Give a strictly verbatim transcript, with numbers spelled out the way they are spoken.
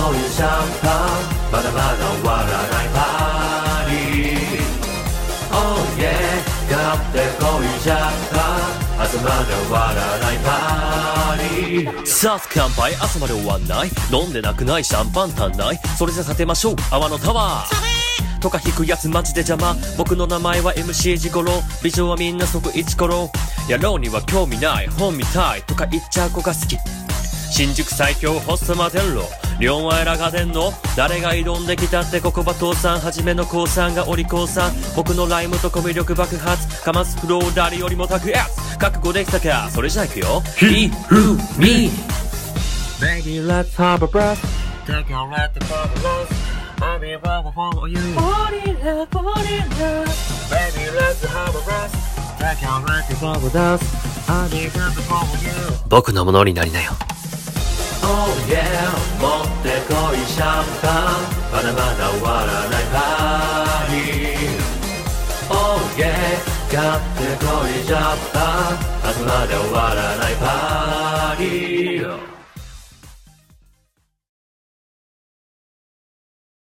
こいシャンパンまだまだ終わらないパーティー Oh yeah 買ってこいシャンパン朝まで終わらないパーティーさあ乾杯朝まで終わんない飲んでなくないシャンパン足んないそれじゃ立てましょう泡のタワーとか引くやつマジで邪魔僕の名前は エムシー ジゴロ美女はみんな即イチコロ野郎には興味ない本見たいとか言っちゃう子が好き新宿最強ホストマテンロ両前らが出んの誰が挑んできたってここは父さんはじめの高さんがお利口さん僕のライムとコミュ力爆発かますフロー誰よりもタクやつ覚悟できたかそれじゃいくよ He, who, me Baby let's have a breath Take a let the bubble loose I'll be above for you Fall in love, fall in love Baby let's have a breath Take a let the bubble dance I'll be above for you 僕のものになりなよ Oh yeah 持ってこいシャンパンまだまだ終わらないパーティー Oh yeah 買ってこいシャンパン朝まで終わらないパーティー